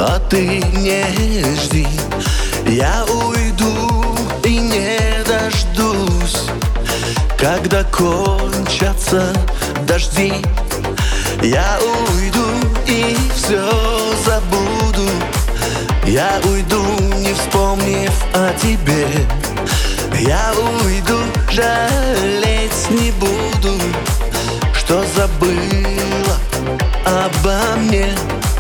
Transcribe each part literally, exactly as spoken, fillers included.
а ты не жди. Я уйду и не дождусь, когда кончатся дожди. Я уйду и все забуду. Я уйду, не вспомнив о тебе. Я уйду, жалеть не буду, что забыла обо мне.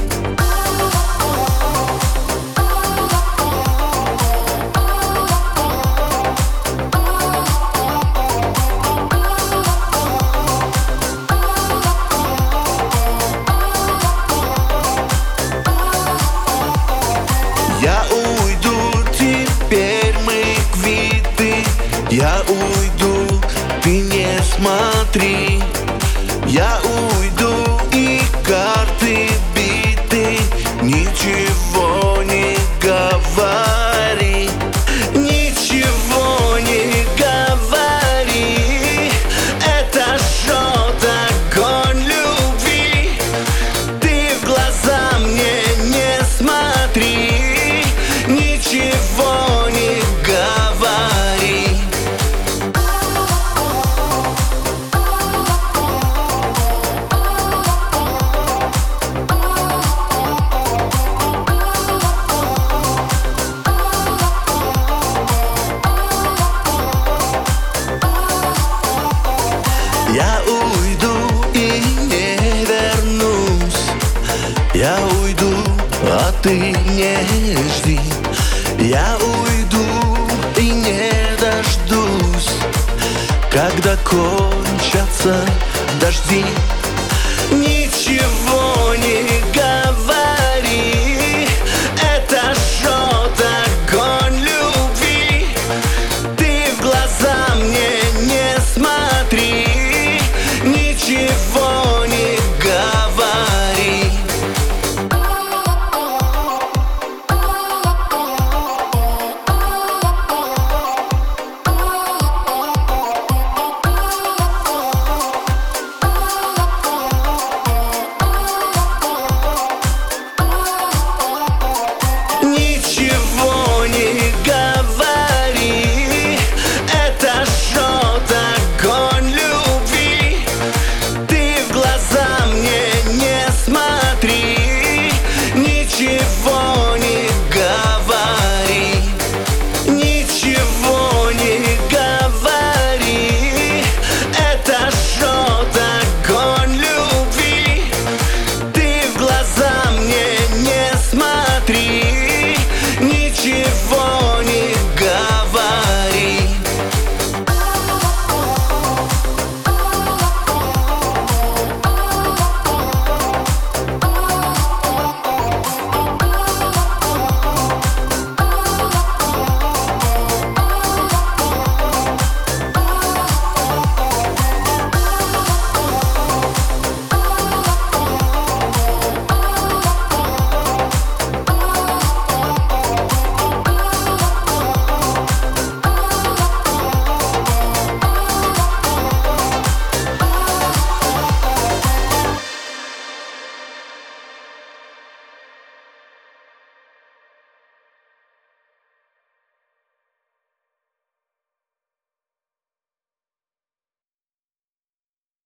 Я уйду, теперь мы квиты. Я уйду, ты не смотри. Я уйду, и карты биты. Ничего не говори, ничего не говори. Это жжет огонь любви. Ты в глаза мне не смотри, ничего не говори. Я уйду и не вернусь. Я уйду, а ты не жди. Я уйду и не дождусь, когда кончатся дожди. Ничего не говори, это жжет огонь любви. Ты в глаза мне не смотри, ничего не говори. Ничего не говори, это жжет огонь любви. Ты в глаза мне не смотри, ничего